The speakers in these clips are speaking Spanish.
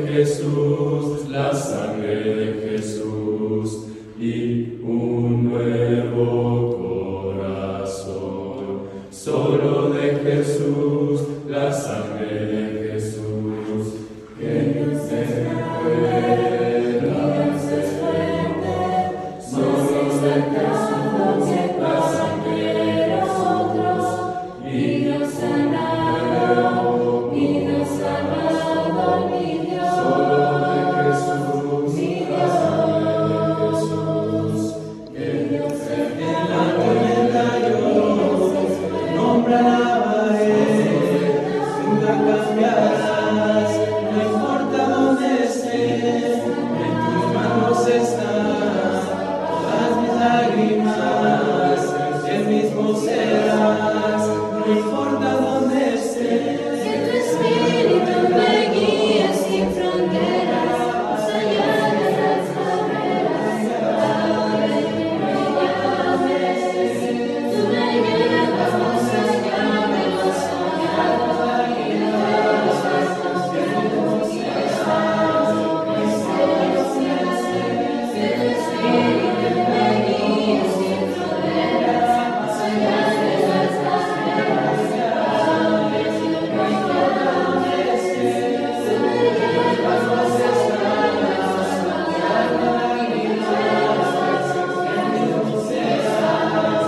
de Jesús, la sangre de Jesús y un nuevo corazón. Solo de Jesús, la sangre de Jesús, que se pueda hacer fuerte. Solo de Jesús, la sangre de nosotros, y nos sanado, y nos sanado, mi Dios. Solo de Jesús, mi Dios, la sangre de Jesús, que Dios en la tormenta yo nombra alabaré, nunca cambiarás, no importa dónde esté, en tus manos están todas mis lágrimas, el mismo serás, no importa dónde esté. Que tu espíritu me guíe sin fronteras, más allá de las barreras, a donde tú me llames. Tú me llevas más allá de lo soñado y de los actos que tú quieras. Que tu espíritu me guíe sin fronteras, más allá de las barreras, a donde tú me llames. Tú me llevas más allá de lo soñado y de los actos que tú quieras.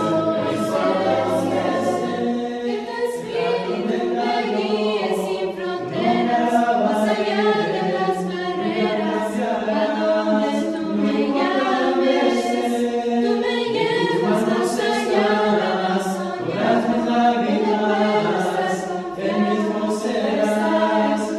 Que tu espíritu me guíe sin fronteras, más allá de las barreras, a donde tú me llames. Tú me llevas más allá de lo soñado y de los actos que tú quieras.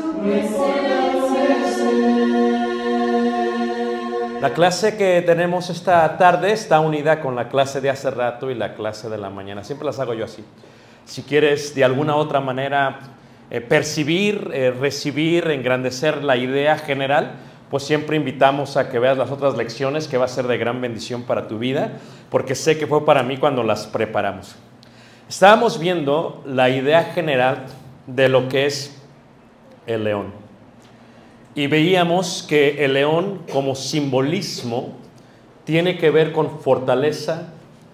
La clase que tenemos esta tarde está unida con la clase de hace rato y la clase de la mañana. Siempre las hago yo así. Si quieres de alguna otra manera percibir, recibir, engrandecer la idea general, pues siempre invitamos a que veas las otras lecciones, que va a ser de gran bendición para tu vida, porque sé que fue para mí cuando las preparamos. Estábamos viendo la idea general de lo que es el león. Y veíamos que el león como simbolismo tiene que ver con fortaleza,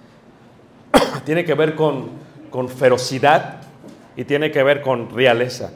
tiene que ver con ferocidad y tiene que ver con realeza.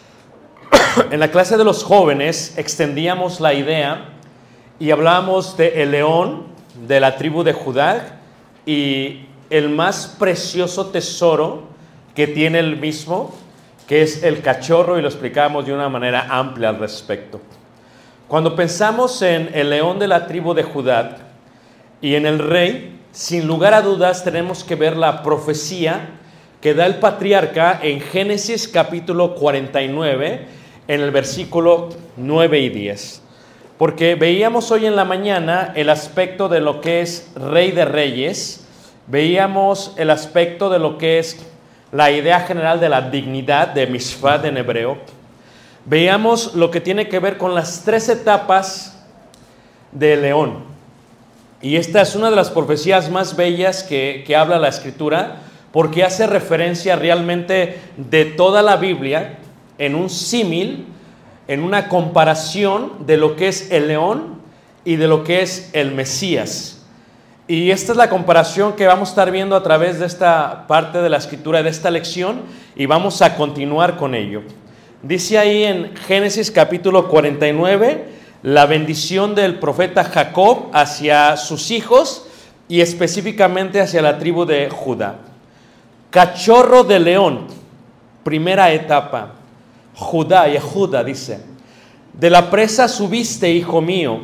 En la clase de los jóvenes extendíamos la idea y hablábamos del león de la tribu de Judá y el más precioso tesoro que tiene el mismo, que es el cachorro, y lo explicamos de una manera amplia al respecto. Cuando pensamos en el león de la tribu de Judá y en el rey, sin lugar a dudas tenemos que ver la profecía que da el patriarca en Génesis capítulo 49, en el versículo 9 y 10. Porque veíamos hoy en la mañana el aspecto de lo que es rey de reyes, veíamos el aspecto de lo que es la idea general de la dignidad de Mishpat en hebreo. Veíamos lo que tiene que ver con las 3 etapas del león. Y esta es una de las profecías más bellas que habla la Escritura, porque hace referencia realmente de toda la Biblia en un símil, en una comparación de lo que es el león y de lo que es el Mesías. Y esta es la comparación que vamos a estar viendo a través de esta parte de la Escritura, de esta lección, y vamos a continuar con ello. Dice ahí en Génesis capítulo 49, la bendición del profeta Jacob hacia sus hijos y específicamente hacia la tribu de Judá. Cachorro de león, primera etapa. Judá, Yehuda dice: de la presa subiste, hijo mío.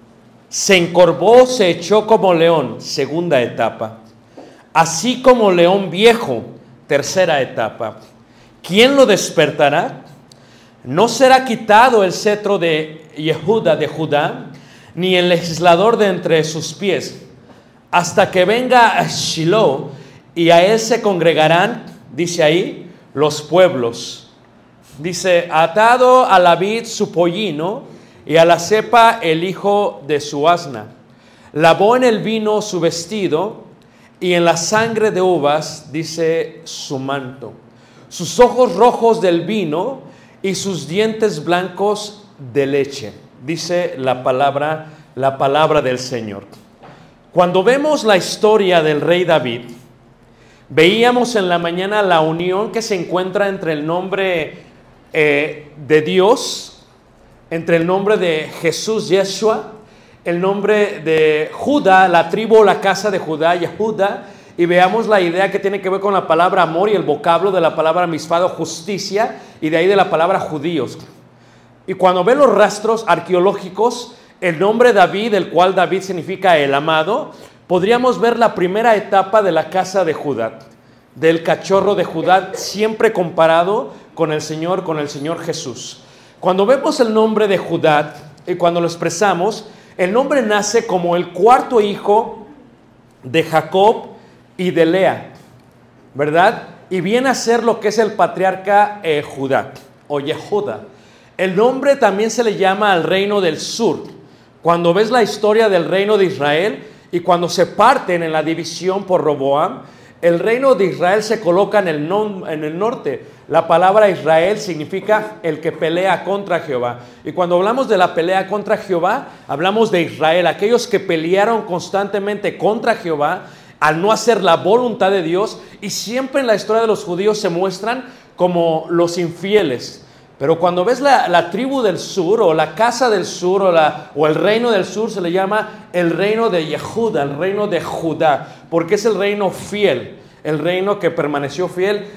Se encorvó, se echó como león, segunda etapa. Así como león viejo, tercera etapa. ¿Quién lo despertará? No será quitado el cetro de Yehuda, de Judá, ni el legislador de entre sus pies, hasta que venga a Shiloh, y a él se congregarán, dice ahí, los pueblos. Dice: atado a la vid su pollino, y a la cepa el hijo de su asna. Lavó en el vino su vestido, y en la sangre de uvas, dice, su manto. Sus ojos rojos del vino y sus dientes blancos de leche, dice la palabra del Señor. Cuando vemos la historia del rey David, veíamos en la mañana la unión que se encuentra entre el nombre de Dios, entre el nombre de Jesús, Yeshua, el nombre de Judá, la tribu o la casa de Judá, Yehuda, y veamos la idea que tiene que ver con la palabra amor y el vocablo de la palabra misfado, justicia, y de ahí de la palabra judíos. Y cuando ven los rastros arqueológicos, el nombre David, el cual David significa el amado, podríamos ver la primera etapa de la casa de Judá, del cachorro de Judá, siempre comparado con el Señor Jesús. Cuando vemos el nombre de Judá y cuando lo expresamos, el nombre nace como el cuarto hijo de Jacob y de Lea, ¿verdad? Y viene a ser lo que es el patriarca Judá o Yehuda. El nombre también se le llama al reino del sur. Cuando ves la historia del reino de Israel y cuando se parten en la división por Roboam, el reino de Israel se coloca en el norte. La palabra Israel significa el que pelea contra Jehová. Y cuando hablamos de la pelea contra Jehová, hablamos de Israel, aquellos que pelearon constantemente contra Jehová al no hacer la voluntad de Dios, y siempre en la historia de los judíos se muestran como los infieles. Pero cuando ves la tribu del sur o la casa del sur o el reino del sur, se le llama el reino de Yehuda, el reino de Judá, porque es el reino fiel, el reino que permaneció fiel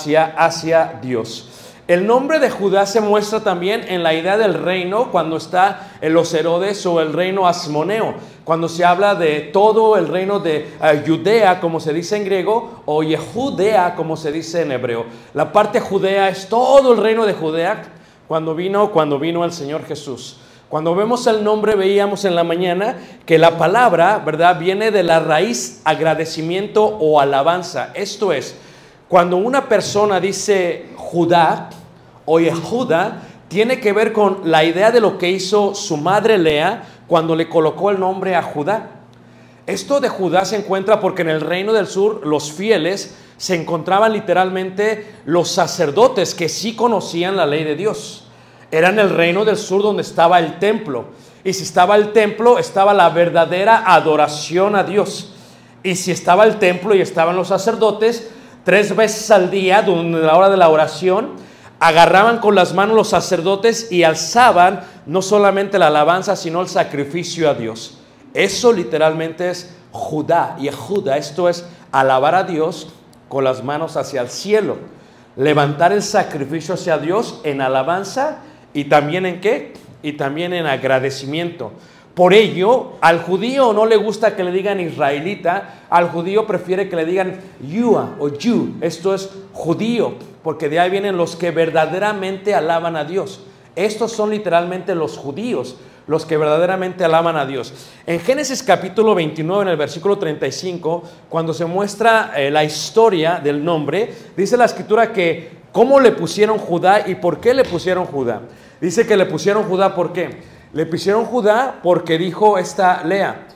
hacia Dios. El nombre de Judá se muestra también en la idea del reino cuando está en los Herodes o el reino asmoneo, cuando se habla de todo el reino de Judea, como se dice en griego, o Yehudea, como se dice en hebreo. La parte Judea es todo el reino de Judea cuando vino el Señor Jesús. Cuando vemos el nombre, veíamos en la mañana que la palabra, ¿verdad?, viene de la raíz agradecimiento o alabanza. Esto es, cuando una persona dice Judá o Yehuda, tiene que ver con la idea de lo que hizo su madre Lea cuando le colocó el nombre a Judá. Esto de Judá se encuentra porque en el reino del sur los fieles se encontraban literalmente los sacerdotes que sí conocían la ley de Dios. Era en el reino del sur donde estaba el templo. Y si estaba el templo, estaba la verdadera adoración a Dios. Y si estaba el templo y estaban los sacerdotes, 3 veces al día, durante la hora de la oración, agarraban con las manos los sacerdotes y alzaban no solamente la alabanza, sino el sacrificio a Dios. Eso literalmente es Judá, Yehuda. Esto es alabar a Dios con las manos hacia el cielo. Levantar el sacrificio hacia Dios en alabanza y también ¿en qué? Y también en agradecimiento. Por ello, al judío no le gusta que le digan israelita, al judío prefiere que le digan Yua o Yu, esto es judío, porque de ahí vienen los que verdaderamente alaban a Dios. Estos son literalmente los judíos, los que verdaderamente alaban a Dios. En Génesis capítulo 29, en el versículo 35, cuando se muestra la historia del nombre, dice la escritura que cómo le pusieron Judá y por qué le pusieron Judá. Dice que le pusieron Judá, ¿por qué? Le pusieron Judá porque dijo Lea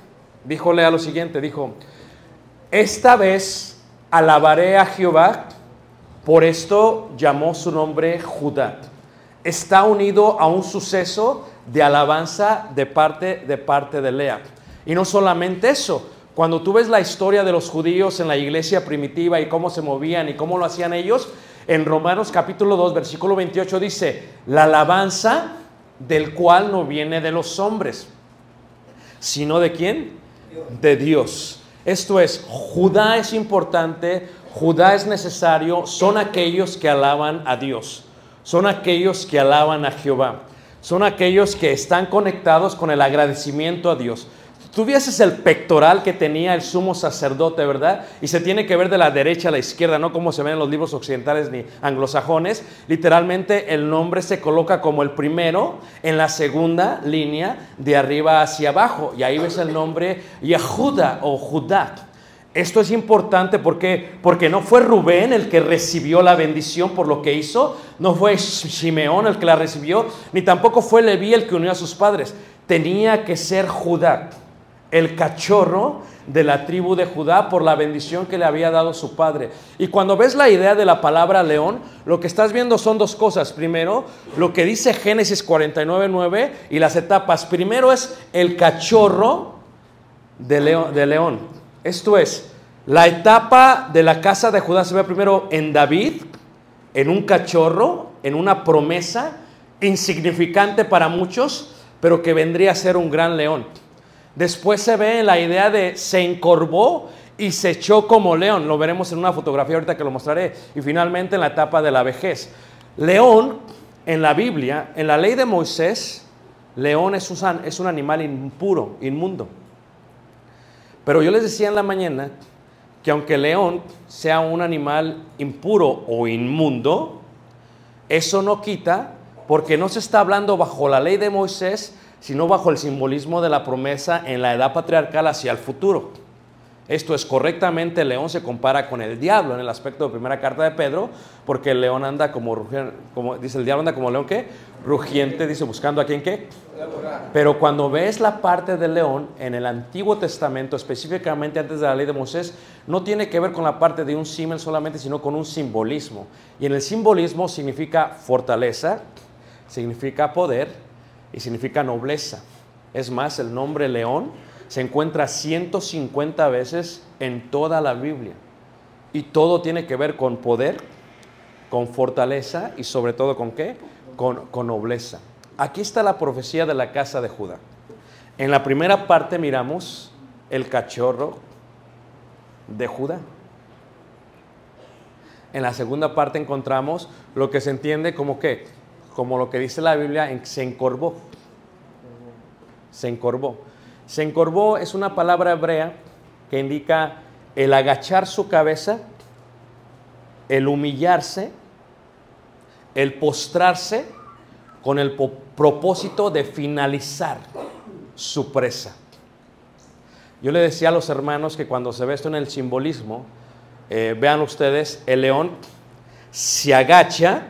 lo siguiente, dijo, esta vez alabaré a Jehová, por esto llamó su nombre Judá. Está unido a un suceso de alabanza de parte de Lea. Y no solamente eso, cuando tú ves la historia de los judíos en la iglesia primitiva y cómo se movían y cómo lo hacían ellos, en Romanos capítulo 2, versículo 28 dice, la alabanza del cual no viene de los hombres, sino ¿de quién? De Dios. Esto es, Judá es importante, Judá es necesario, son aquellos que alaban a Dios, son aquellos que alaban a Jehová, son aquellos que están conectados con el agradecimiento a Dios. Tú vieses el pectoral que tenía el sumo sacerdote, ¿verdad? Y se tiene que ver de la derecha a la izquierda, no como se ven en los libros occidentales ni anglosajones. Literalmente el nombre se coloca como el primero en la segunda línea de arriba hacia abajo. Y ahí ves el nombre Yehuda o Judá. Esto es importante porque no fue Rubén el que recibió la bendición por lo que hizo, no fue Simeón el que la recibió, ni tampoco fue Leví el que unió a sus padres. Tenía que ser Judá. el cachorro de la tribu de Judá por la bendición que le había dado su padre. Y cuando ves la idea de la palabra león, lo que estás viendo son dos cosas. Primero, lo que dice Génesis 49:9 y las etapas. Primero es el cachorro de león. Esto es, la etapa de la casa de Judá se ve primero en David, en un cachorro, en una promesa insignificante para muchos, pero que vendría a ser un gran león. Después se ve en la idea de se encorvó y se echó como león. Lo veremos en una fotografía ahorita que lo mostraré. Y finalmente en la etapa de la vejez. León, en la Biblia, en la ley de Moisés, león es un animal impuro, inmundo. Pero yo les decía en la mañana que aunque el león sea un animal impuro o inmundo, eso no quita, porque no se está hablando bajo la ley de Moisés, sino bajo el simbolismo de la promesa en la edad patriarcal hacia el futuro. Esto es, correctamente el león se compara con el diablo en el aspecto de primera carta de Pedro, porque el león anda como dice el diablo anda como león, ¿qué? Rugiente, dice, buscando a quién, ¿qué? Pero cuando ves la parte del león en el Antiguo Testamento, específicamente antes de la ley de Moisés, no tiene que ver con la parte de un símil solamente, sino con un simbolismo. Y en el simbolismo significa fortaleza, significa poder y significa nobleza. Es más, el nombre león se encuentra 150 veces en toda la Biblia. Y todo tiene que ver con poder, con fortaleza y sobre todo ¿con qué? Con nobleza. Aquí está la profecía de la casa de Judá. En la primera parte miramos el cachorro de Judá. En la segunda parte encontramos lo que se entiende como ¿qué? Como lo que dice la Biblia, se encorvó. Se encorvó. Se encorvó es una palabra hebrea que indica el agachar su cabeza, el humillarse, el postrarse con el propósito de finalizar su presa. Yo le decía a los hermanos que cuando se ve esto en el simbolismo, vean ustedes, el león se agacha,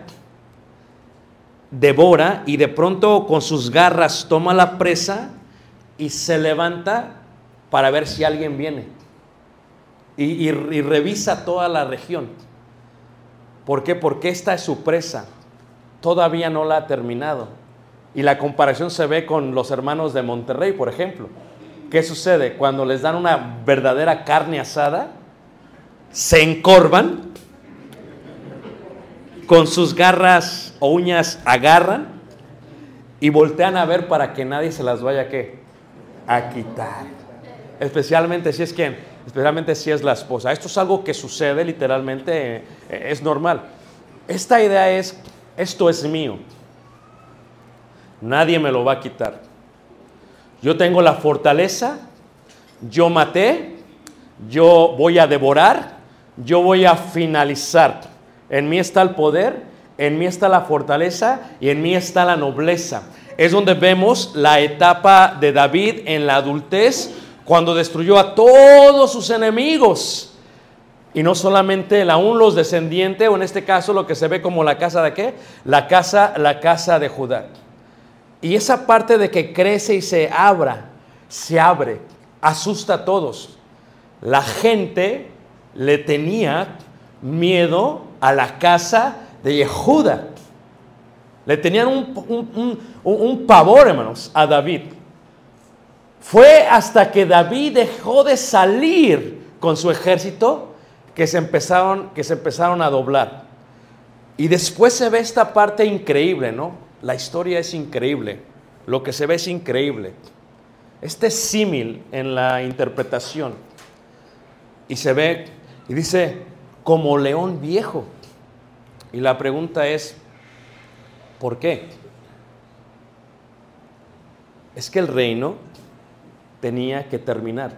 devora y de pronto con sus garras toma la presa y se levanta para ver si alguien viene y revisa toda la región. ¿Por qué? Porque esta es su presa, todavía no la ha terminado. Y la comparación se ve con los hermanos de Monterrey, por ejemplo. ¿Qué sucede? Cuando les dan una verdadera carne asada, se encorvan, con sus garras o uñas agarran y voltean a ver para que nadie se las vaya a quitar. Especialmente si es la esposa. Esto es algo que sucede literalmente, es normal. Esta idea es, esto es mío. Nadie me lo va a quitar. Yo tengo la fortaleza, yo maté, yo voy a devorar, yo voy a finalizar. En mí está el poder, en mí está la fortaleza y en mí está la nobleza. Es donde vemos la etapa de David en la adultez, cuando destruyó a todos sus enemigos. Y no solamente aún los descendientes, o en este caso lo que se ve como la casa de ¿qué? La casa de Judá. Y esa parte de que crece y se abre, asusta a todos. La gente le tenía miedo a la casa de Yehuda. Le tenían un pavor, hermanos, a David. Fue hasta que David dejó de salir con su ejército que se empezaron a doblar. Y después se ve esta parte increíble, ¿no? La historia es increíble. Lo que se ve es increíble. Este símil en la interpretación. Y se ve, y dice, como león viejo. Y la pregunta es, ¿por qué? Es que el reino tenía que terminar.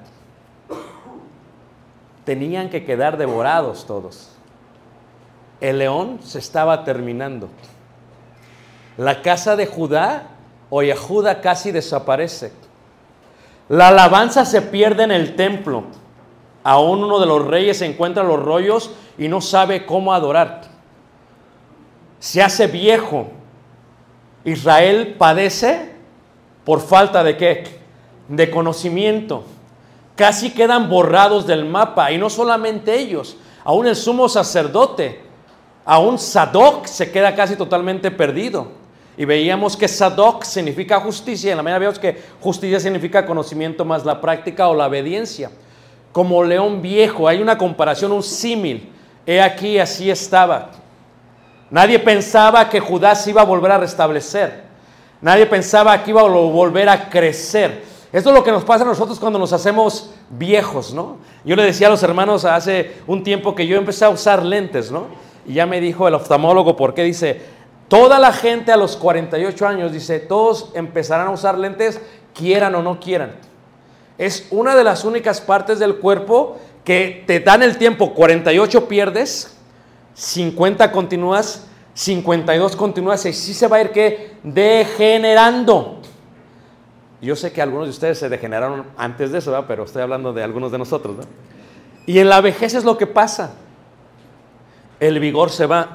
Tenían que quedar devorados todos. El león se estaba terminando. La casa de Judá o Yehuda casi desaparece. La alabanza se pierde en el templo. Aún uno de los reyes encuentra los rollos y no sabe cómo adorar. Se hace viejo. Israel padece por falta de ¿qué? De conocimiento. casi quedan borrados del mapa. Y no solamente ellos, aún el sumo sacerdote, aún Sadoc se queda casi totalmente perdido. Y veíamos que Sadoc significa justicia. En la mañana vemos que justicia significa conocimiento más la práctica o la obediencia. Como león viejo, hay una comparación, un símil. He aquí, así estaba. Nadie pensaba que Judá se iba a volver a restablecer. Nadie pensaba que iba a volver a crecer. Esto es lo que nos pasa a nosotros cuando nos hacemos viejos, ¿no? Yo le decía a los hermanos hace un tiempo que yo empecé a usar lentes, ¿no? Y ya me dijo el oftalmólogo por qué. Dice, toda la gente a los 48 años, dice, todos empezarán a usar lentes, quieran o no quieran. Es una de las únicas partes del cuerpo que te dan el tiempo. 48 pierdes, 50 continúas, 52 continúas, y sí se va a ir ¿qué? Degenerando. Yo sé que algunos de ustedes se degeneraron antes de eso, ¿verdad? Pero estoy hablando de algunos de nosotros, ¿no? Y en la vejez es lo que pasa. El vigor se va.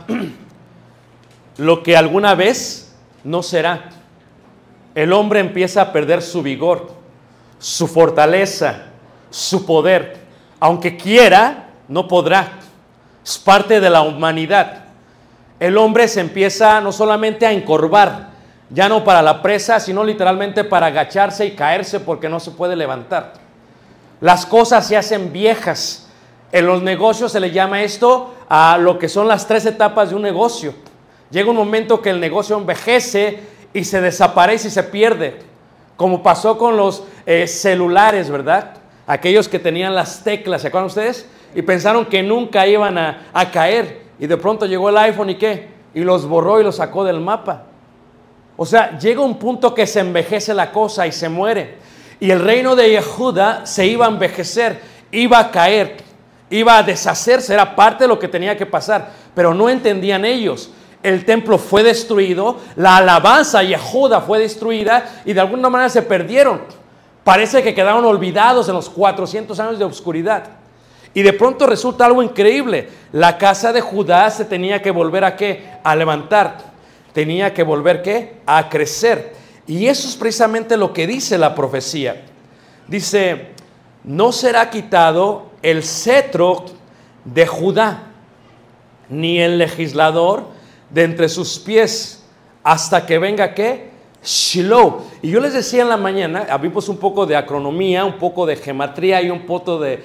Lo que alguna vez no será. El hombre empieza a perder su vigor, su fortaleza, su poder. Aunque quiera, no podrá. Es parte de la humanidad. El hombre se empieza no solamente a encorvar, ya no para la presa, sino literalmente para agacharse y caerse porque no se puede levantar. Las cosas se hacen viejas. En los negocios se le llama esto a lo que son las 3 etapas de un negocio. Llega un momento que el negocio envejece y se desaparece y se pierde, como pasó con los celulares, ¿verdad? Aquellos que tenían las teclas, ¿se acuerdan ustedes? Y pensaron que nunca iban a caer, y de pronto llegó el iPhone y ¿qué? Y los borró y los sacó del mapa. O sea, llega un punto que se envejece la cosa y se muere. Y el reino de Yehuda se iba a envejecer, iba a caer, iba a deshacerse, era parte de lo que tenía que pasar, pero no entendían ellos. El templo fue destruido, la alabanza a Yehuda fue destruida y de alguna manera se perdieron. Parece que quedaron olvidados en los 400 años de oscuridad. Y de pronto resulta algo increíble. La casa de Judá se tenía que volver a ¿qué? A levantar. Tenía que volver ¿qué? A crecer. Y eso es precisamente lo que dice la profecía. Dice, no será quitado el cetro de Judá, ni el legislador de entre sus pies, hasta que venga ¿qué? Shiloh. Y yo les decía en la mañana, vimos un poco de acronomía, un poco de gematría y un poco de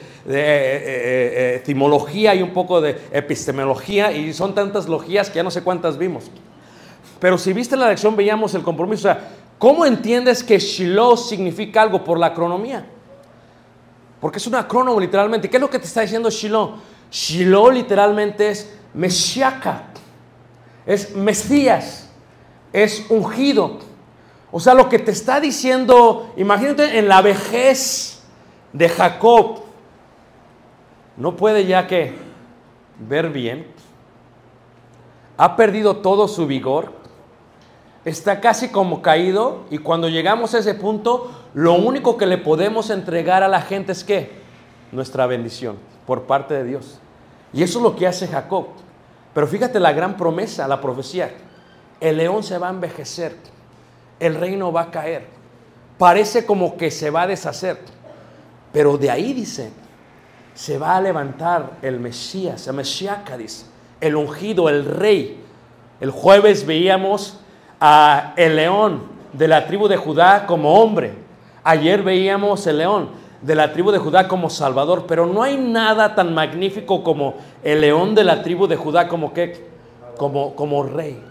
etimología y un poco de epistemología, y son tantas logías que ya no sé cuántas vimos. Pero si viste la lección veíamos el compromiso. O sea, ¿cómo entiendes que Shiloh significa algo por la acronomía? Porque es un acrónomo literalmente. ¿Qué es lo que te está diciendo Shiloh? Shiloh literalmente es Meshiach, es Mesías, es ungido. O sea, lo que te está diciendo, imagínate en la vejez de Jacob, no puede ya que ver bien, ha perdido todo su vigor, está casi como caído, y cuando llegamos a ese punto, lo único que le podemos entregar a la gente es ¿qué? Nuestra bendición por parte de Dios. Y eso es lo que hace Jacob. Pero fíjate la gran promesa, la profecía. El león se va a envejecer, el reino va a caer, parece como que se va a deshacer, pero de ahí dice, se va a levantar el Mesías, el Meshiach, dice, el ungido, el rey. El jueves veíamos a el león de la tribu de Judá como hombre. Ayer veíamos el león de la tribu de Judá como salvador, pero no hay nada tan magnífico como el león de la tribu de Judá como ¿qué? Como rey.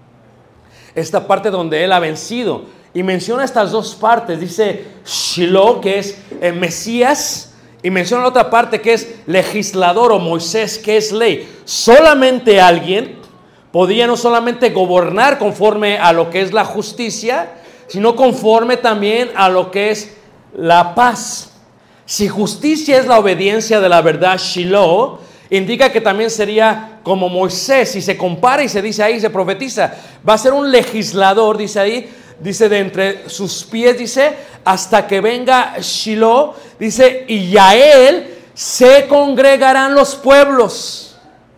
Esta parte donde él ha vencido, y menciona estas dos partes, dice Shiloh, que es el Mesías, y menciona la otra parte que es legislador, o Moisés, que es ley. Solamente alguien podía no solamente gobernar conforme a lo que es la justicia, sino conforme también a lo que es la paz. Si justicia es la obediencia de la verdad, Shiloh indica que también sería como Moisés. Si se compara y se dice ahí, se profetiza, va a ser un legislador, dice ahí, dice de entre sus pies, dice, hasta que venga Shiloh, dice, y a él se congregarán los pueblos.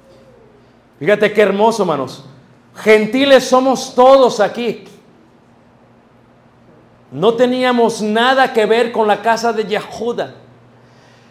Fíjate qué hermoso, hermanos. Gentiles somos todos aquí. No teníamos nada que ver con la casa de Yehuda.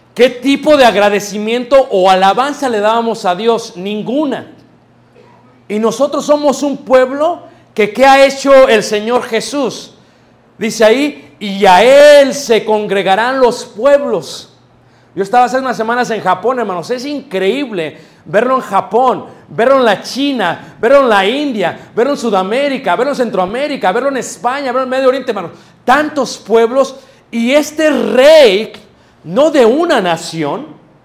¿Qué tipo de agradecimiento o alabanza le dábamos a Dios? Ninguna. Y nosotros somos un pueblo que ¿qué ha hecho el Señor Jesús? Dice ahí, y a Él se congregarán los pueblos. Yo estaba hace unas semanas en Japón, hermanos. Es increíble verlo en Japón, verlo en la China, verlo en la India, verlo en Sudamérica, verlo en Centroamérica, verlo en España, verlo en Medio Oriente, hermanos. Tantos pueblos. Y este rey, no de una nación,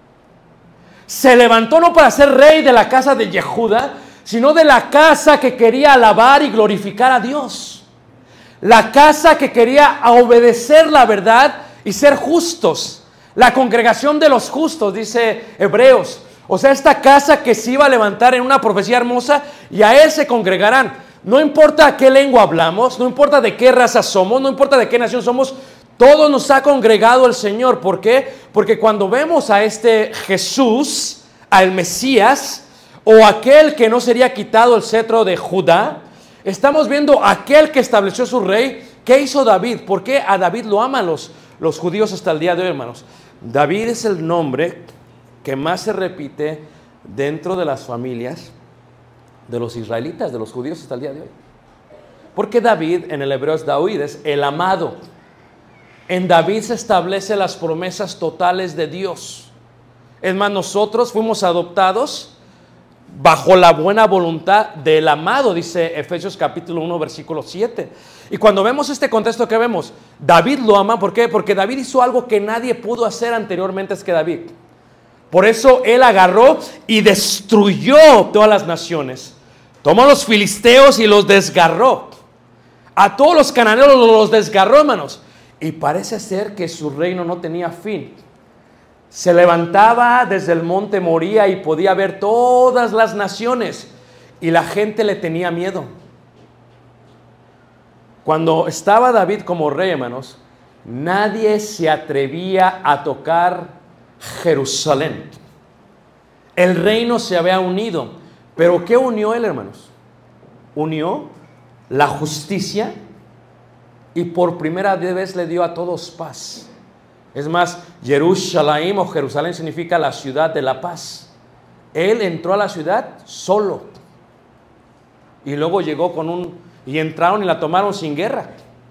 se levantó no para ser rey de la casa de Yehuda, sino de la casa que quería alabar y glorificar a Dios. La casa que quería obedecer la verdad y ser justos. La congregación de los justos, dice Hebreos. O sea, esta casa que se iba a levantar en una profecía hermosa, y a Él se congregarán. No importa qué lengua hablamos, no importa de qué raza somos, no importa de qué nación somos, todo nos ha congregado el Señor. ¿Por qué? Porque cuando vemos a este Jesús, al Mesías, o aquel que no sería quitado el cetro de Judá, estamos viendo aquel que estableció su rey. ¿Qué hizo David? ¿Por qué a David lo aman los judíos hasta el día de hoy, hermanos? David es el nombre que más se repite dentro de las familias de los israelitas, de los judíos hasta el día de hoy. Porque David, en el hebreo es David, es el amado. En David se establecen las promesas totales de Dios. Es más, nosotros fuimos adoptados bajo la buena voluntad del amado, dice Efesios capítulo 1, versículo 7. Y cuando vemos este contexto, ¿qué vemos? David lo ama, ¿por qué? Porque David hizo algo que nadie pudo hacer anteriormente es que David. Por eso él agarró y destruyó todas las naciones. Tomó a los filisteos y los desgarró. A todos los cananeos los desgarró, hermanos. Y parece ser que su reino no tenía fin. Se levantaba desde el monte Moría y podía ver todas las naciones. Y la gente le tenía miedo. Cuando estaba David como rey, hermanos, nadie se atrevía a tocar Jerusalén. El reino se había unido. ¿Pero qué unió él, hermanos? Unió la justicia y por primera vez le dio a todos paz. Es más, Jerusalén o Jerusalén significa la ciudad de la paz. Él entró a la ciudad solo. Y luego llegó y entraron y la tomaron sin guerra.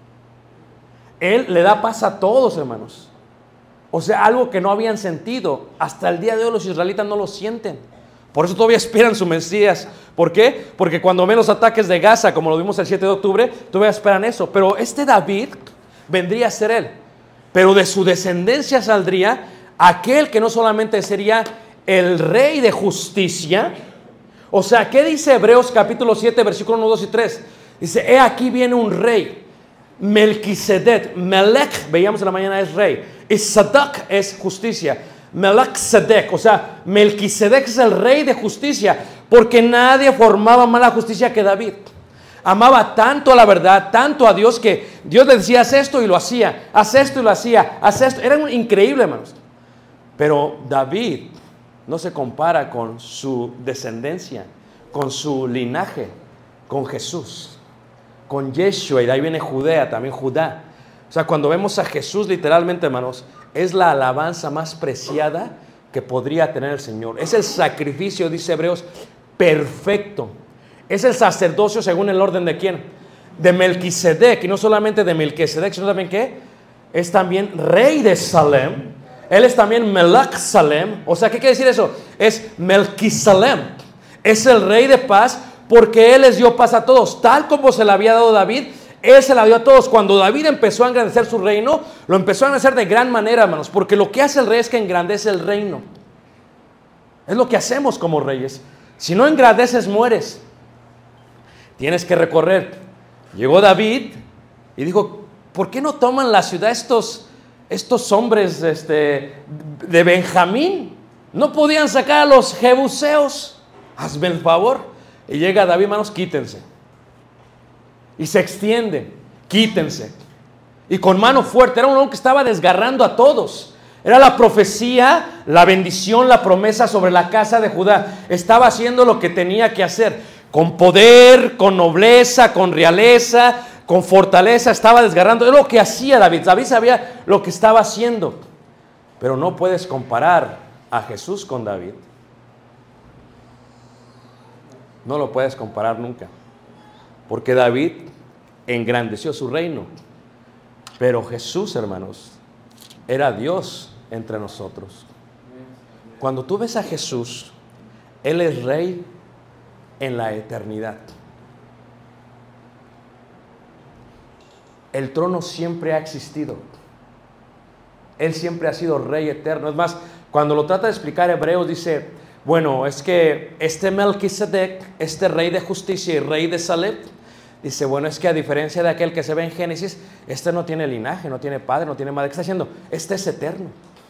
Él le da paz a todos, hermanos. O sea, algo que no habían sentido. Hasta el día de hoy los israelitas no lo sienten. Por eso todavía esperan su Mesías. ¿Por qué? Porque cuando ven los ataques de Gaza, como lo vimos el 7 de octubre, todavía esperan eso. Pero este David vendría a ser él. Pero de su descendencia saldría aquel que no solamente sería el rey de justicia. O sea, ¿qué dice Hebreos capítulo 7, versículos 1, 2 y 3? Dice, he aquí viene un rey, Melquisedec. Melech, veíamos en la mañana, es rey. Y Sadak es justicia. Melquisedec, o sea, Melquisedec es el rey de justicia. Porque nadie formaba más la justicia que David. Amaba tanto a la verdad, tanto a Dios, que Dios le decía, haz esto y lo hacía, haz esto y lo hacía, haz esto. Era increíble, hermanos. Pero David no se compara con su descendencia, con su linaje, con Jesús, con Yeshua, y de ahí viene Judea, también Judá. O sea, cuando vemos a Jesús literalmente, hermanos, es la alabanza más preciada que podría tener el Señor. Es el sacrificio, dice Hebreos, perfecto. Es el sacerdocio según el orden de ¿quién? De Melquisedec, y no solamente de Melquisedec, sino también ¿qué? Es también rey de Salem. Él es también Melech Salem. O sea, ¿qué quiere decir eso? Es Melquisalem. Es el rey de paz porque él les dio paz a todos. Tal como se le había dado a David, él se la dio a todos. Cuando David empezó a engrandecer su reino, lo empezó a engrandecer de gran manera, hermanos. Porque lo que hace el rey es que engrandece el reino. Es lo que hacemos como reyes. Si no engrandeces, mueres. Tienes que recorrer. Llegó David y dijo, ¿por qué no toman la ciudad estos hombres de Benjamín? No podían sacar a los jebuseos. Hazme el favor. Y llega David, hermanos, quítense. Y se extiende, quítense. Y con mano fuerte, era un hombre que estaba desgarrando a todos. Era la profecía, la bendición, la promesa sobre la casa de Judá. Estaba haciendo lo que tenía que hacer. Con poder, con nobleza, con realeza, con fortaleza, estaba desgarrando. Es lo que hacía David. David sabía lo que estaba haciendo. Pero no puedes comparar a Jesús con David. No lo puedes comparar nunca. Porque David engrandeció su reino. Pero Jesús, hermanos, era Dios entre nosotros. Cuando tú ves a Jesús, Él es rey en la eternidad. El trono siempre ha existido. Él siempre ha sido rey eterno. Es más, cuando lo trata de explicar Hebreos, dice, bueno, es que este Melquisedec, este rey de justicia y rey de Salem, dice, bueno, es que a diferencia de aquel que se ve en Génesis, este no tiene linaje, no tiene padre, no tiene madre. ¿Qué está diciendo? Este es eterno.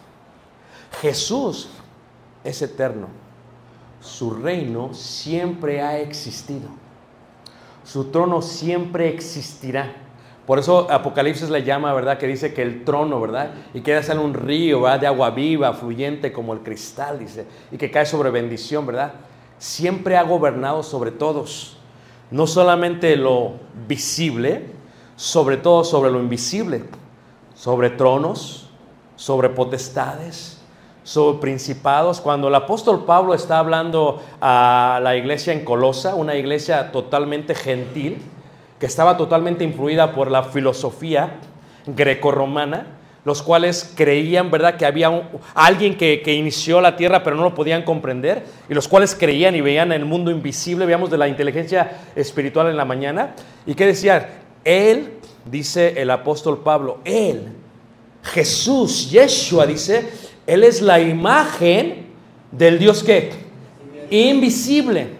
Jesús es eterno. Su reino siempre ha existido. Su trono siempre existirá. Por eso Apocalipsis le llama, ¿verdad? Que dice que el trono, ¿verdad? Y que sale un río, ¿verdad? De agua viva, fluyente como el cristal, dice. Y que cae sobre bendición, ¿verdad? Siempre ha gobernado sobre todos. No solamente lo visible, sobre todo sobre lo invisible. Sobre tronos, sobre potestades, sobre principados. Cuando el apóstol Pablo está hablando a la iglesia en Colosa, una iglesia totalmente gentil, que estaba totalmente influida por la filosofía grecorromana, los cuales creían, ¿verdad?, que había alguien que inició la tierra pero no lo podían comprender, y los cuales creían y veían el mundo invisible. Veíamos de la inteligencia espiritual en la mañana. ¿Y qué decían? Él, dice el apóstol Pablo, Él, Jesús, Yeshua, dice, Él es la imagen del Dios ¿qué? Invisible.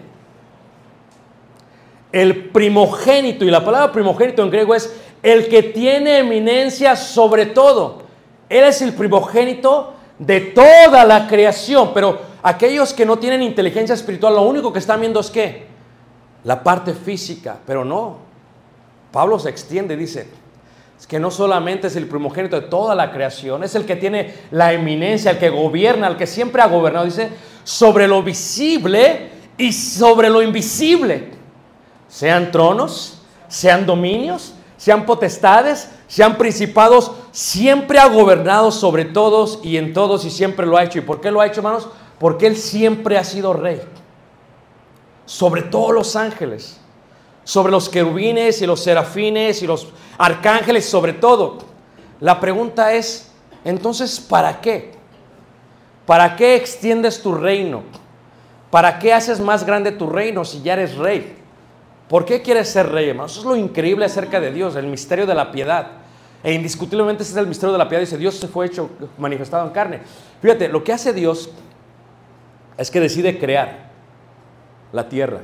El primogénito, y la palabra primogénito en griego es el que tiene eminencia sobre todo. Él es el primogénito de toda la creación. Pero aquellos que no tienen inteligencia espiritual, lo único que están viendo es ¿qué? La parte física. Pero no, Pablo se extiende, dice, es que no solamente es el primogénito de toda la creación, es el que tiene la eminencia, el que gobierna, el que siempre ha gobernado, dice, sobre lo visible y sobre lo invisible. Sean tronos, sean dominios, sean potestades, sean principados, siempre ha gobernado sobre todos y en todos, y siempre lo ha hecho. ¿Y por qué lo ha hecho, hermanos? Porque Él siempre ha sido rey. Sobre todos los ángeles, sobre los querubines y los serafines y los arcángeles, sobre todo. La pregunta es, entonces, ¿para qué? ¿Para qué extiendes tu reino? ¿Para qué haces más grande tu reino si ya eres rey? ¿Por qué quieres ser rey, hermanos? Eso es lo increíble acerca de Dios, el misterio de la piedad. E indiscutiblemente ese es el misterio de la piedad. Dice, Dios se fue hecho, manifestado en carne. Fíjate, lo que hace Dios es que decide crear la tierra.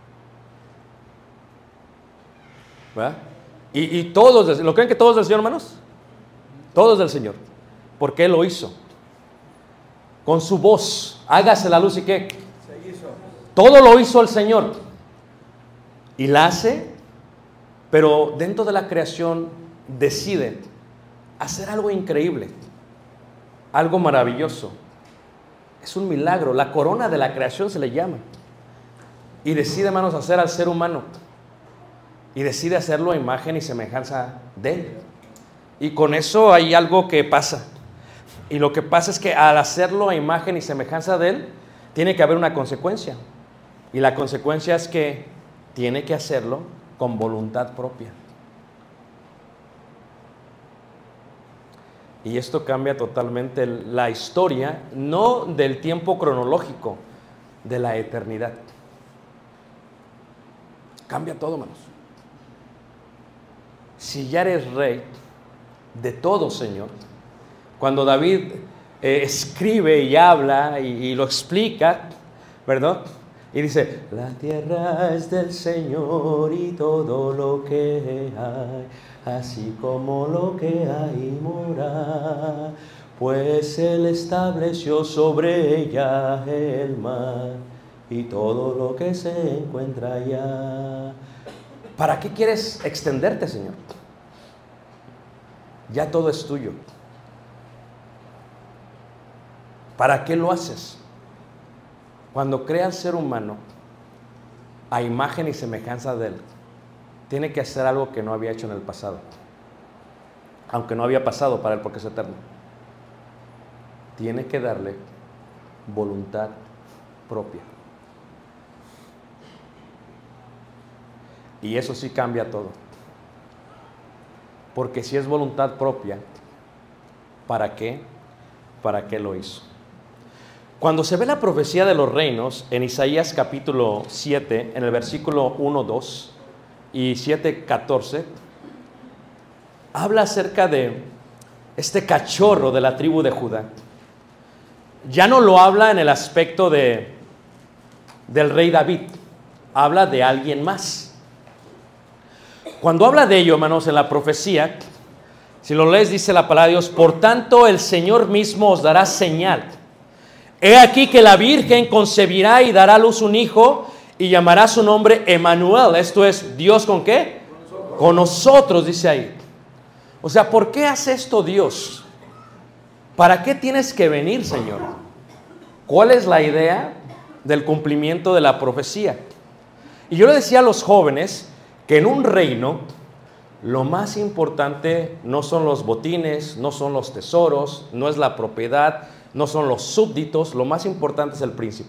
¿Verdad? Y todos, ¿lo creen que todos del Señor, hermanos? Todos del Señor. Porque Él lo hizo. Con su voz, hágase la luz y ¿qué? Se hizo. Todo lo hizo el Señor. Y la hace, pero dentro de la creación decide hacer algo increíble, algo maravilloso. Es un milagro, la corona de la creación se le llama. Y decide, hermanos, hacer al ser humano. Y decide hacerlo a imagen y semejanza de Él. Y con eso hay algo que pasa. Y lo que pasa es que al hacerlo a imagen y semejanza de Él, tiene que haber una consecuencia. Y la consecuencia es que tiene que hacerlo con voluntad propia. Y esto cambia totalmente la historia, no del tiempo cronológico, de la eternidad. Cambia todo, hermanos. Si ya eres rey de todo, Señor, cuando David escribe y habla y lo explica, ¿verdad? Y dice, la tierra es del Señor y todo lo que hay, así como lo que hay mora, pues Él estableció sobre ella el mar y todo lo que se encuentra allá. ¿Para qué quieres extenderte, Señor? Ya todo es tuyo. ¿Para qué lo haces? Cuando crea al ser humano a imagen y semejanza de Él, tiene que hacer algo que no había hecho en el pasado, aunque no había pasado para Él porque es eterno. tiene que darle voluntad propia. Y eso sí cambia todo. Porque si es voluntad propia, ¿para qué? ¿Para qué lo hizo? Cuando se ve la profecía de los reinos en Isaías capítulo 7, en el versículo 1, 2 y 7, 14, habla acerca de este cachorro de la tribu de Judá. Ya no lo habla en el aspecto del rey David, habla de alguien más. Cuando habla de ello, hermanos, en la profecía, si lo lees, dice la palabra de Dios: por tanto el Señor mismo os dará señal. He aquí que la Virgen concebirá y dará a luz un hijo y llamará su nombre Emmanuel. Esto es, ¿Dios con qué? Con nosotros, dice ahí. O sea, ¿por qué hace esto Dios? ¿Para qué tienes que venir, Señor? ¿Cuál es la idea del cumplimiento de la profecía? Y yo le decía a los jóvenes que en un reino lo más importante no son los botines, no son los tesoros, no es la propiedad, no son los súbditos, lo más importante es el príncipe.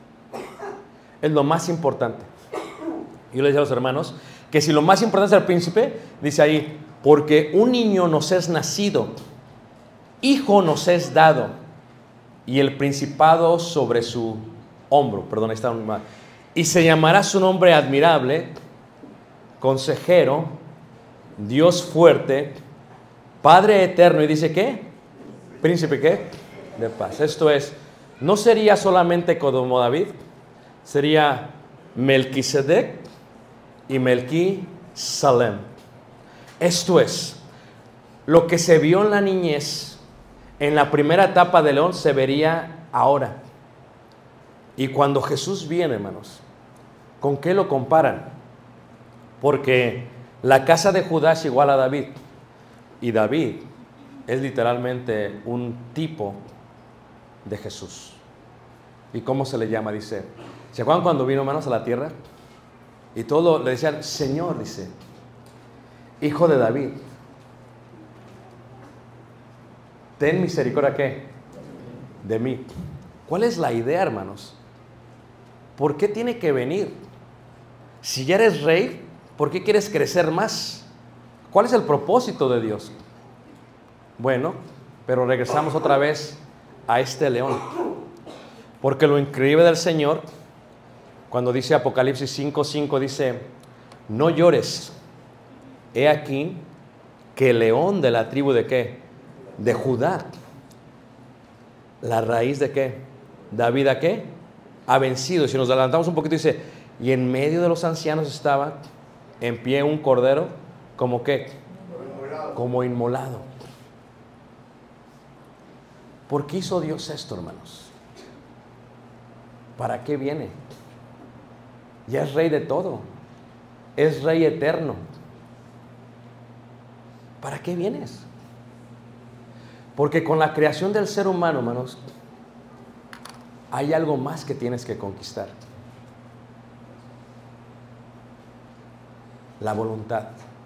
Es lo más importante. Yo le decía a los hermanos que si lo más importante es el príncipe, dice ahí, porque un niño nos es nacido, hijo nos es dado, y el principado sobre su hombro, perdón, ahí está mal, y se llamará su nombre admirable, consejero, Dios fuerte, Padre eterno, y dice ¿qué? Príncipe ¿qué? De paz. Esto es, no sería solamente como David, sería Melquisedec y Melquisalem. Esto es, lo que se vio en la niñez, en la primera etapa de León, se vería ahora. Y cuando Jesús viene, hermanos, ¿con qué lo comparan? Porque la casa de Judá es igual a David, y David es literalmente un tipo de Jesús. ¿Y cómo se le llama? Dice, ¿se acuerdan cuando vino, hermanos, a la tierra? Y todos le decían, Señor, dice, Hijo de David, ten misericordia, ¿qué? De mí. ¿Cuál es la idea, hermanos? ¿Por qué tiene que venir? Si ya eres rey, ¿por qué quieres crecer más? ¿Cuál es el propósito de Dios? Bueno, pero regresamos otra vez a este león. Porque lo increíble del Señor, cuando dice Apocalipsis 5:5, dice, no llores. He aquí que el león de la tribu de ¿qué? De Judá. La raíz de ¿qué? David ¿a qué? Ha vencido. Y si nos adelantamos un poquito dice, y en medio de los ancianos estaba en pie un cordero, ¿como qué? Como inmolado. ¿Por qué hizo Dios esto, hermanos? ¿Para qué viene? Ya es rey de todo. Es rey eterno. ¿Para qué vienes? Porque con la creación del ser humano, hermanos, hay algo más que tienes que conquistar. La voluntad.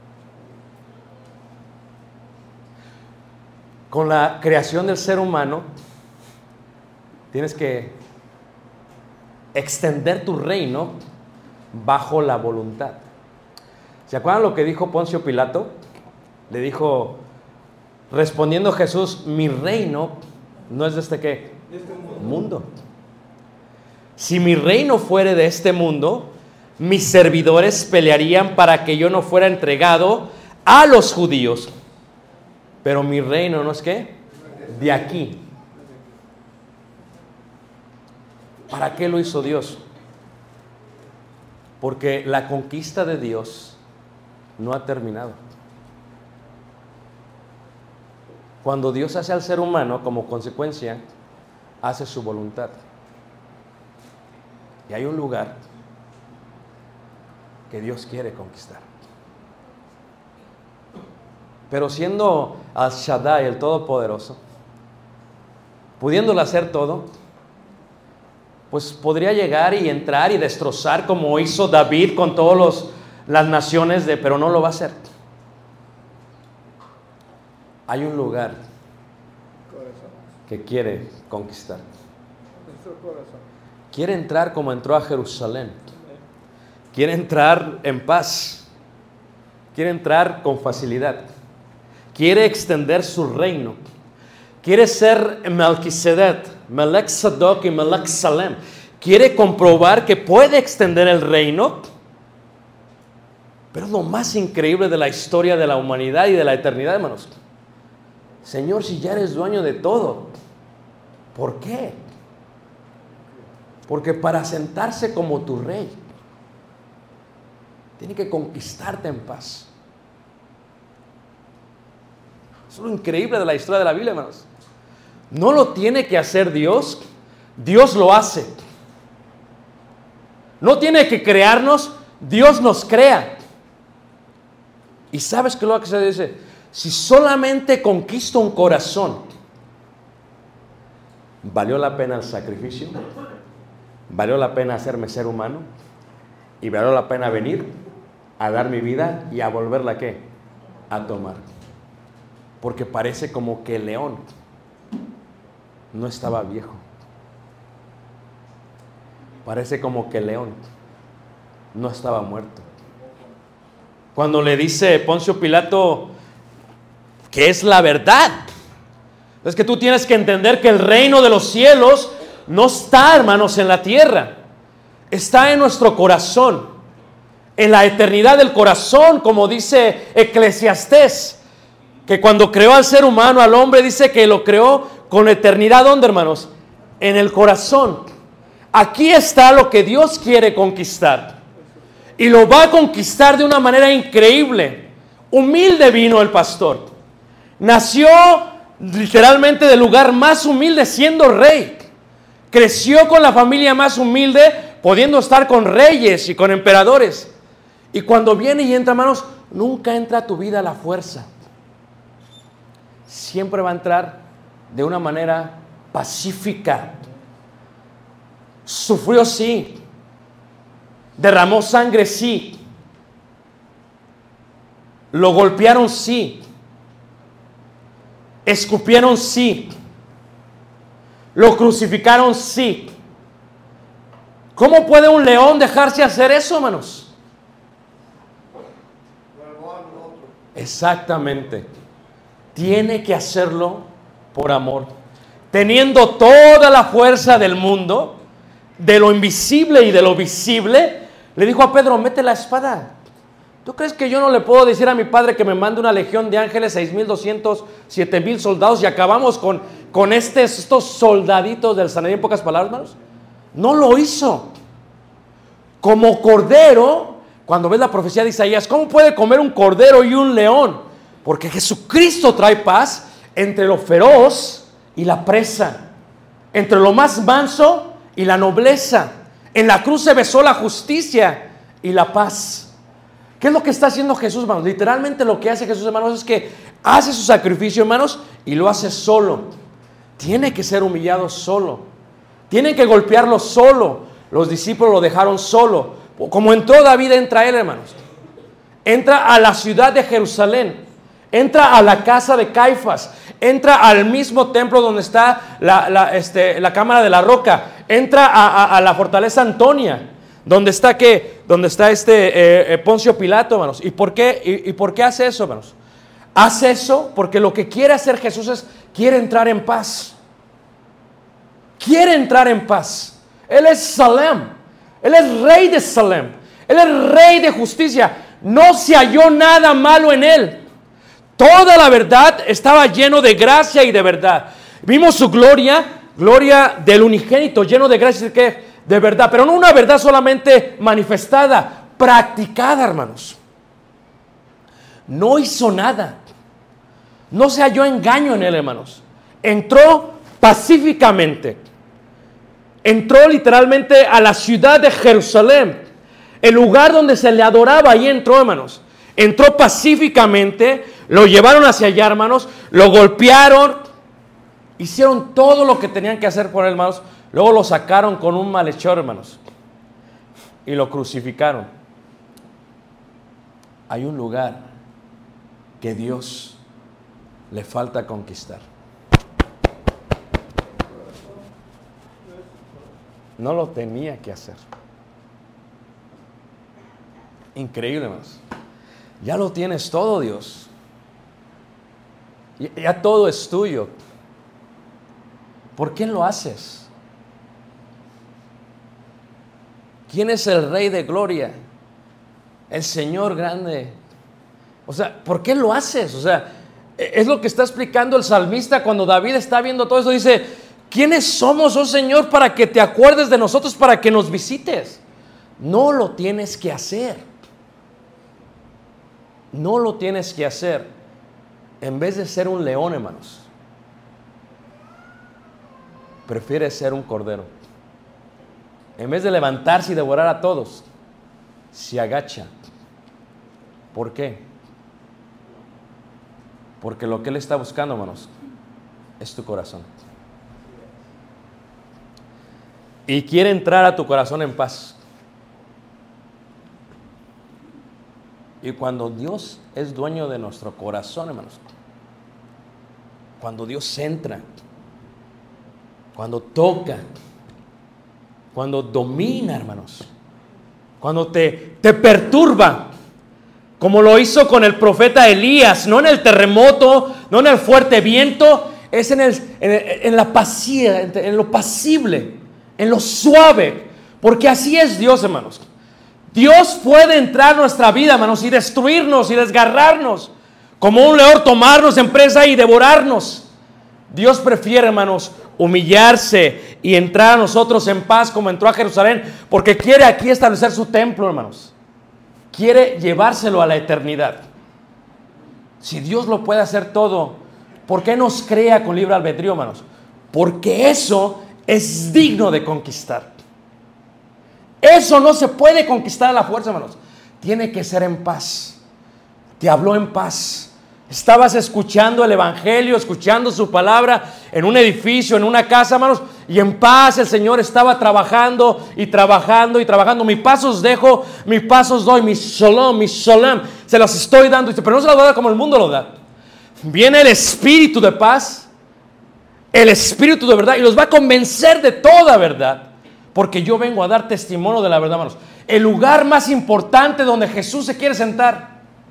Con la creación del ser humano, tienes que extender tu reino bajo la voluntad. ¿Se acuerdan lo que dijo Poncio Pilato? Le dijo, respondiendo Jesús, mi reino no es de este ¿qué? De este mundo. Si mi reino fuere de este mundo, mis servidores pelearían para que yo no fuera entregado a los judíos. Pero mi reino no es ¿qué? De aquí. ¿Para qué lo hizo Dios? Porque la conquista de Dios no ha terminado. Cuando Dios hace al ser humano, como consecuencia, hace su voluntad. Y hay un lugar que Dios quiere conquistar. Pero siendo Al Shaddai, el Todopoderoso, pudiéndolo hacer todo, pues podría llegar y entrar y destrozar como hizo David con todas las naciones, pero no lo va a hacer. Hay un lugar que quiere conquistar. Nuestro corazón. Quiere entrar como entró a Jerusalén. Quiere entrar en paz. Quiere entrar con facilidad. Quiere extender su reino. Quiere ser Melquisedec, Melech Sadoc y Melech Salem. Quiere comprobar que puede extender el reino. Pero es lo más increíble de la historia de la humanidad y de la eternidad, hermanos. Señor, si ya eres dueño de todo, ¿por qué? Porque para sentarse como tu rey, tiene que conquistarte en paz. Eso es lo increíble de la historia de la Biblia, hermanos. No lo tiene que hacer Dios, Dios lo hace. No tiene que crearnos, Dios nos crea. Y ¿sabes qué es lo que se dice? Si solamente conquisto un corazón, ¿valió la pena el sacrificio? ¿Valió la pena hacerme ser humano? ¿Y valió la pena venir a dar mi vida y a volverla ¿qué? A tomar. Porque parece como que el león no estaba viejo. Parece como que el león no estaba muerto. Cuando le dice Poncio Pilato que es la verdad, es que tú tienes que entender que el reino de los cielos no está, hermanos, en la tierra. Está en nuestro corazón, en la eternidad del corazón, como dice Eclesiastés, que cuando creó al ser humano, al hombre, dice que lo creó con eternidad. ¿Dónde, hermanos? En el corazón. Aquí está lo que Dios quiere conquistar. Y lo va a conquistar de una manera increíble. Humilde vino el pastor. Nació literalmente del lugar más humilde siendo rey. Creció con la familia más humilde, pudiendo estar con reyes y con emperadores. Y cuando viene y entra, hermanos, nunca entra a tu vida a la fuerza. Siempre va a entrar de una manera pacífica. Sufrió, sí. Derramó sangre, sí. Lo golpearon, sí. Escupieron, sí. Lo crucificaron, sí. ¿Cómo puede un león dejarse hacer eso, hermanos? Exactamente. Tiene que hacerlo por amor. Teniendo toda la fuerza del mundo, de lo invisible y de lo visible, le dijo a Pedro, mete la espada. ¿Tú crees que yo no le puedo decir a mi padre que me mande una legión de ángeles, 6,200, 7,000 soldados y acabamos con estos soldaditos del Sanedrín? En pocas palabras, hermanos, no lo hizo. Como cordero, cuando ves la profecía de Isaías, ¿cómo puede comer un cordero y un león? Porque Jesucristo trae paz entre lo feroz y la presa, entre lo más manso y la nobleza. En la cruz se besó la justicia y la paz. ¿Qué es lo que está haciendo Jesús, hermanos? Literalmente lo que hace Jesús, hermanos, es que hace su sacrificio, hermanos, y lo hace solo. Tiene que ser humillado solo. Tienen que golpearlo solo. Los discípulos lo dejaron solo. Como entró David, entra él, hermanos. Entra a la ciudad de Jerusalén. Entra a la casa de Caifás. Entra al mismo templo donde está la cámara de la roca. Entra a la fortaleza Antonia. ¿Dónde está qué? ¿Dónde está Poncio Pilato, hermanos? ¿Y por qué hace eso, hermanos? Hace eso porque lo que quiere hacer Jesús es, quiere entrar en paz. Quiere entrar en paz. Él es Salem. Él es rey de Salem. Él es rey de justicia. No se halló nada malo en él. Toda la verdad estaba lleno de gracia y de verdad. Vimos su gloria del unigénito, lleno de gracia y de verdad, pero no una verdad solamente manifestada, practicada, hermanos. No hizo nada. No se halló engaño en él, hermanos. Entró pacíficamente. Entró literalmente a la ciudad de Jerusalén, el lugar donde se le adoraba. Ahí entró, hermanos. Entró pacíficamente, lo llevaron hacia allá, hermanos, lo golpearon, hicieron todo lo que tenían que hacer por él, hermanos. Luego lo sacaron con un malhechor, hermanos, y lo crucificaron. Hay un lugar que Dios le falta conquistar. No lo tenía que hacer. Increíble, hermanos. Ya lo tienes todo, Dios. Ya todo es tuyo. ¿Por qué lo haces? ¿Quién es el Rey de Gloria? El Señor grande. O sea, ¿por qué lo haces? O sea, es lo que está explicando el salmista cuando David está viendo todo eso. Dice, ¿quiénes somos, oh Señor, para que te acuerdes de nosotros, para que nos visites? No lo tienes que hacer. No lo tienes que hacer. En vez de ser un león, hermanos, prefiere ser un cordero. En vez de levantarse y devorar a todos, se agacha. ¿Por qué? Porque lo que Él está buscando, hermanos, es tu corazón. Y quiere entrar a tu corazón en paz. Y cuando Dios es dueño de nuestro corazón, hermanos, cuando Dios entra, cuando toca, cuando domina, hermanos, cuando te perturba, como lo hizo con el profeta Elías, no en el terremoto, no en el fuerte viento, es en la pasía, en lo pasible, en lo suave, porque así es Dios, hermanos. Dios puede entrar en nuestra vida, hermanos, y destruirnos y desgarrarnos, como un león tomarnos en presa y devorarnos. Dios prefiere, hermanos, humillarse y entrar a nosotros en paz como entró a Jerusalén, porque quiere aquí establecer su templo, hermanos. Quiere llevárselo a la eternidad. Si Dios lo puede hacer todo, ¿por qué nos crea con libre albedrío, hermanos? Porque eso es digno de conquistar. Eso no se puede conquistar a la fuerza, hermanos. Tiene que ser en paz. Te habló en paz. Estabas escuchando el evangelio, escuchando su palabra en un edificio, en una casa, hermanos, y en paz el Señor estaba trabajando y trabajando y trabajando. Mi paz os dejo, mi paz os doy, mi shalom, se las estoy dando. Pero no se las voy a dar como el mundo lo da. Viene el espíritu de paz, el espíritu de verdad, y los va a convencer de toda verdad. Porque yo vengo a dar testimonio de la verdad, hermanos. El lugar más importante donde Jesús se quiere sentar.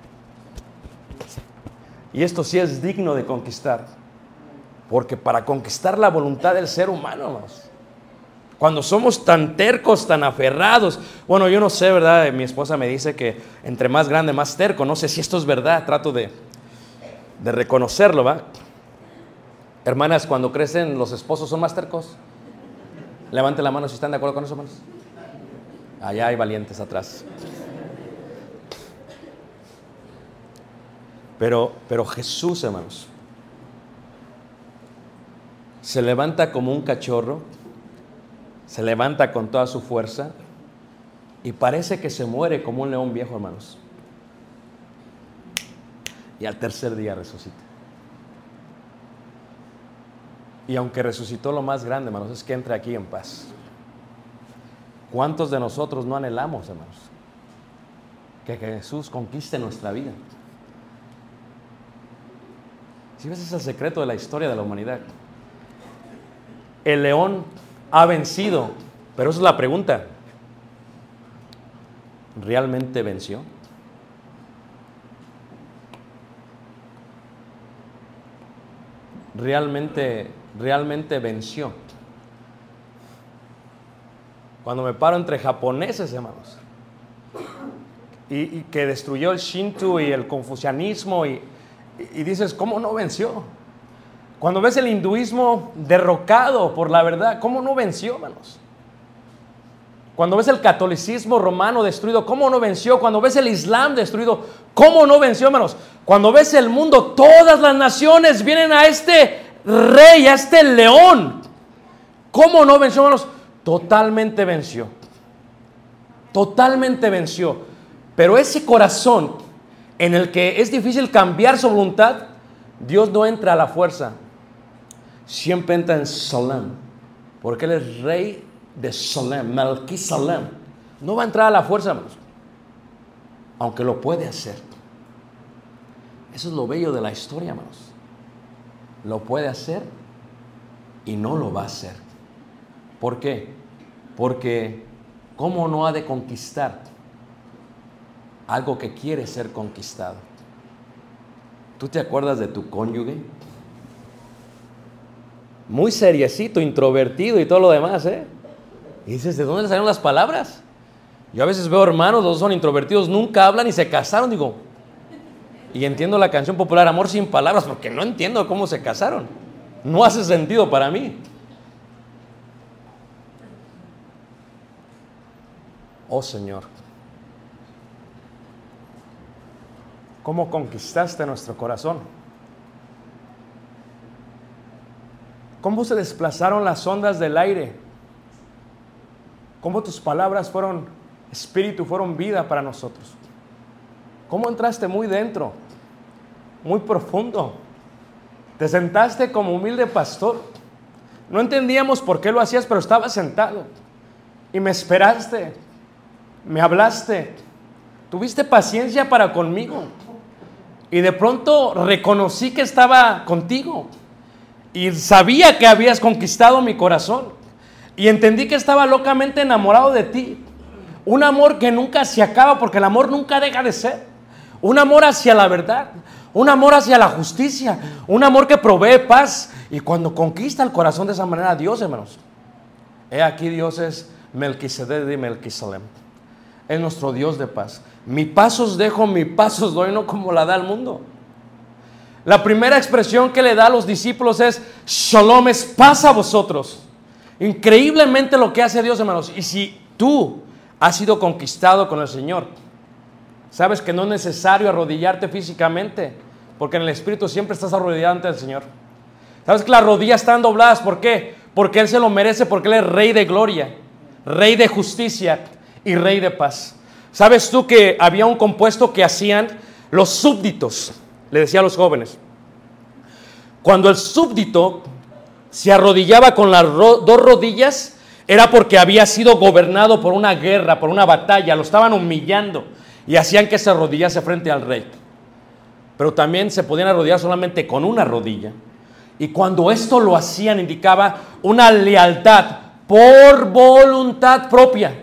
Y esto sí es digno de conquistar. Porque para conquistar la voluntad del ser humano, hermanos, cuando somos tan tercos, tan aferrados. Bueno, yo no sé, ¿verdad? Mi esposa me dice que entre más grande, más terco. No sé si esto es verdad. Trato de reconocerlo, ¿va? Hermanas, cuando crecen, los esposos son más tercos. Levante la mano si están de acuerdo con eso, hermanos. Allá hay valientes atrás. Pero Jesús, hermanos, se levanta como un cachorro, se levanta con toda su fuerza y parece que se muere como un león viejo, hermanos. Y al tercer día resucita. Y aunque resucitó lo más grande, hermanos, es que entre aquí en paz. ¿Cuántos de nosotros no anhelamos, hermanos, que Jesús conquiste nuestra vida? Si ves, es el secreto de la historia de la humanidad. El león ha vencido, pero esa es la pregunta. ¿Realmente venció? Realmente venció. Cuando me paro entre japoneses, hermanos, y que destruyó el Shinto y el confucianismo y dices, ¿cómo no venció? Cuando ves el hinduismo derrocado por la verdad, ¿cómo no venció, hermanos? Cuando ves el catolicismo romano destruido, ¿cómo no venció? Cuando ves el islam destruido, ¿cómo no venció, hermanos? Cuando ves el mundo, todas las naciones vienen a este rey, a este león. ¿Cómo no venció, hermanos? Totalmente venció. Totalmente venció. Pero ese corazón en el que es difícil cambiar su voluntad, Dios no entra a la fuerza. Siempre entra en Salem. Porque Él es rey de Salem, Melquisalem. No va a entrar a la fuerza, hermanos. Aunque lo puede hacer. Eso es lo bello de la historia, hermanos. Lo puede hacer y no lo va a hacer. ¿Por qué? Porque ¿cómo no ha de conquistar algo que quiere ser conquistado? ¿Tú te acuerdas de tu cónyuge? Muy seriecito, introvertido y todo lo demás, ¿eh? Y dices, ¿de dónde le salieron las palabras? Yo a veces veo hermanos, los dos son introvertidos, nunca hablan y se casaron, digo. Y entiendo la canción popular, Amor sin palabras, porque no entiendo cómo se casaron. No hace sentido para mí. Oh Señor, ¿cómo conquistaste nuestro corazón? ¿Cómo se desplazaron las ondas del aire? ¿Cómo tus palabras fueron espíritu, fueron vida para nosotros? ¿Cómo entraste muy dentro, muy profundo? Te sentaste como humilde pastor. No entendíamos por qué lo hacías, pero estabas sentado. Y me esperaste, me hablaste, tuviste paciencia para conmigo. Y de pronto reconocí que estaba contigo. Y sabía que habías conquistado mi corazón. Y entendí que estaba locamente enamorado de ti. Un amor que nunca se acaba, porque el amor nunca deja de ser. Un amor hacia la verdad. Un amor hacia la justicia. Un amor que provee paz. Y cuando conquista el corazón de esa manera, Dios, hermanos. He aquí Dios es Melquisedec de Melquisalem. Es nuestro Dios de paz. Mi paz os dejo, mi paz os doy, no como la da el mundo. La primera expresión que le da a los discípulos es Shalom, es paz a vosotros. Increíblemente lo que hace Dios, hermanos. Y si tú has sido conquistado con el Señor, sabes que no es necesario arrodillarte físicamente, porque en el Espíritu siempre estás arrodillado ante el Señor. Sabes que las rodillas están dobladas, ¿por qué? Porque Él se lo merece, porque Él es Rey de gloria, Rey de justicia y Rey de paz. ¿Sabes tú que había un compuesto que hacían los súbditos? Le decía a los jóvenes, cuando el súbdito se arrodillaba con las dos rodillas, era porque había sido gobernado por una guerra, por una batalla, lo estaban humillando y hacían que se arrodillase frente al rey. Pero también se podían arrodillar solamente con una rodilla. Y cuando esto lo hacían, indicaba una lealtad por voluntad propia.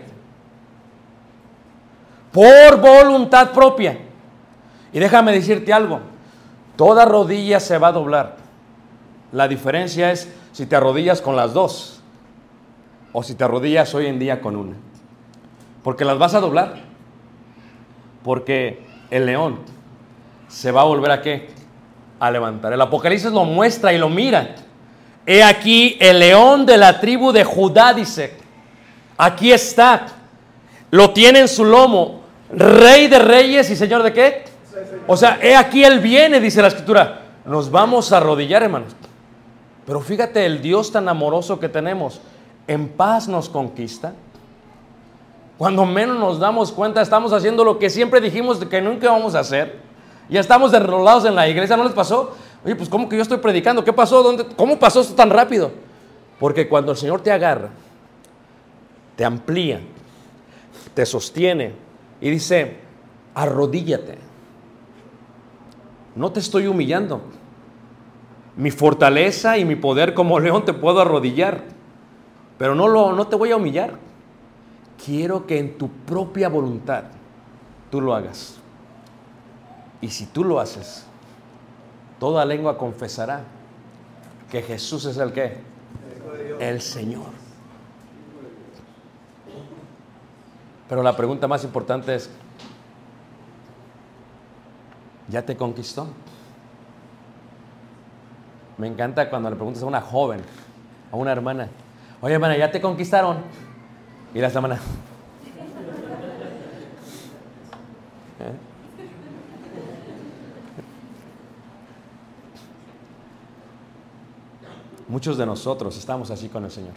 Por voluntad propia. Y déjame decirte algo, toda rodilla se va a doblar. La diferencia es si te arrodillas con las dos o si te arrodillas hoy en día con una. Porque las vas a doblar. Porque el león se va a volver a ¿qué? A levantar. El Apocalipsis lo muestra y lo mira. He aquí el león de la tribu de Judá, dice. Aquí está. Lo tiene en su lomo. Rey de reyes y Señor de ¿qué? O sea, he aquí Él viene, dice la Escritura. Nos vamos a arrodillar, hermanos. Pero fíjate el Dios tan amoroso que tenemos. En paz nos conquista. Cuando menos nos damos cuenta, estamos haciendo lo que siempre dijimos que nunca vamos a hacer. Ya estamos enrolados en la iglesia. ¿No les pasó? Oye, pues ¿cómo que yo estoy predicando? ¿Qué pasó? ¿Cómo pasó esto tan rápido? Porque cuando el Señor te agarra, te amplía, te sostiene y dice, arrodíllate. No te estoy humillando. Mi fortaleza y mi poder como león te puedo arrodillar, pero no te voy a humillar. Quiero que en tu propia voluntad tú lo hagas. Y si tú lo haces, toda lengua confesará que Jesús es el ¿qué? El Señor. Pero la pregunta más importante es, ¿ya te conquistó? Me encanta cuando le preguntas a una joven, a una hermana, oye hermana, ¿ya te conquistaron? Y la hermana, Muchos de nosotros estamos así con el Señor.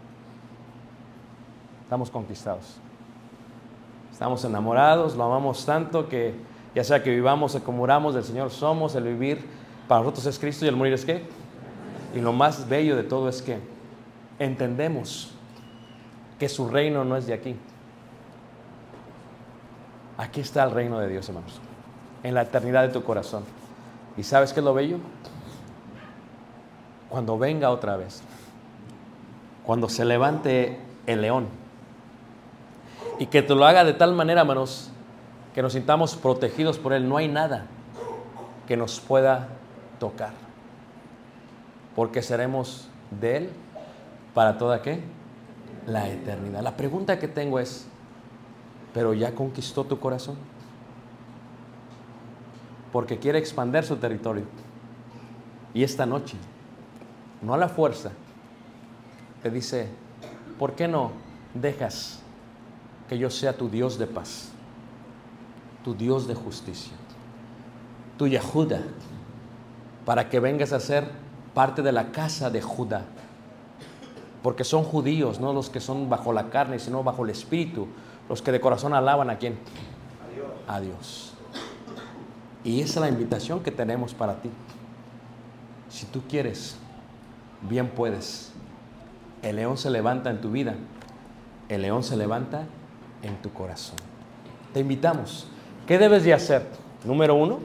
Estamos conquistados. Estamos enamorados, lo amamos tanto que ya sea que vivamos o que muramos del Señor somos, el vivir para nosotros es Cristo y el morir es ¿qué? Y lo más bello de todo es que entendemos que su reino no es de aquí. Aquí está el reino de Dios, hermanos, en la eternidad de tu corazón. ¿Y sabes qué es lo bello? Cuando venga otra vez, cuando se levante el león. Y que te lo haga de tal manera, hermanos, que nos sintamos protegidos por Él. No hay nada que nos pueda tocar, porque seremos de Él para toda, ¿qué? La eternidad. La pregunta que tengo es, ¿pero ya conquistó tu corazón? Porque quiere expandir su territorio. Y esta noche, no a la fuerza, te dice, ¿por qué no dejas que yo sea tu Dios de paz, tu Dios de justicia, tu Yahuda, para que vengas a ser parte de la casa de Judá? Porque son judíos, no los que son bajo la carne, sino bajo el Espíritu, los que de corazón alaban ¿a quién? A Dios. Y esa es la invitación que tenemos para ti. Si tú quieres, bien puedes. El león se levanta en tu vida, el león se levanta en tu corazón. Te invitamos. ¿Qué debes de hacer? Número 1,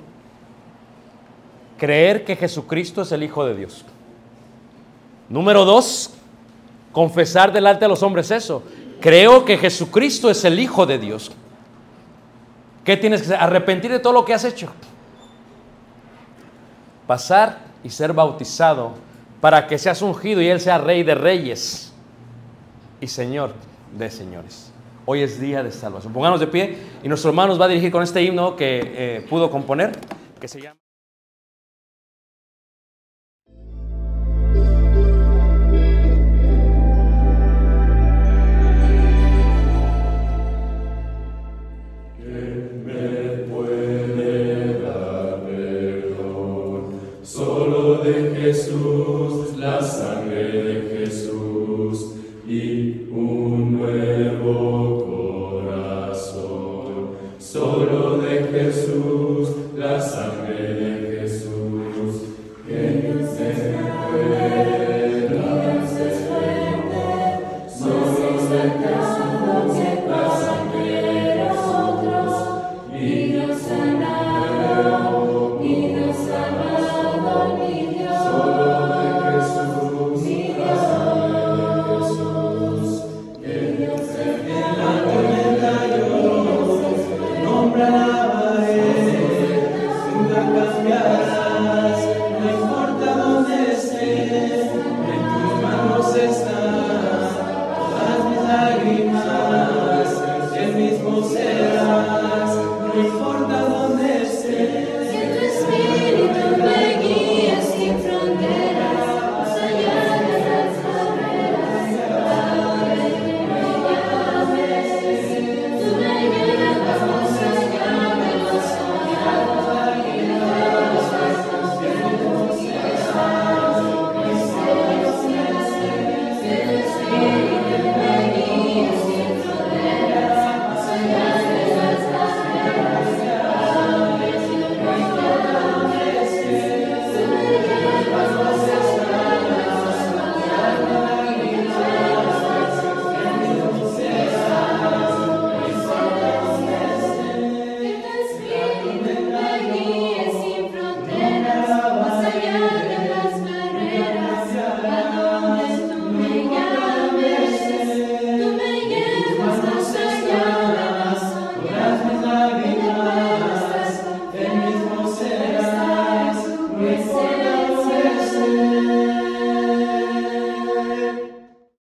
creer que Jesucristo es el Hijo de Dios. Número 2, confesar delante de los hombres eso. Creo que Jesucristo es el Hijo de Dios. ¿Qué tienes que hacer? Arrepentir de todo lo que has hecho. Pasar y ser bautizado para que seas ungido y Él sea Rey de reyes y Señor de señores. Hoy es día de salvación. Pongámonos de pie y nuestro hermano nos va a dirigir con este himno que pudo componer, que se llama... Solo de Jesús, la sangre de Jesús y un nuevo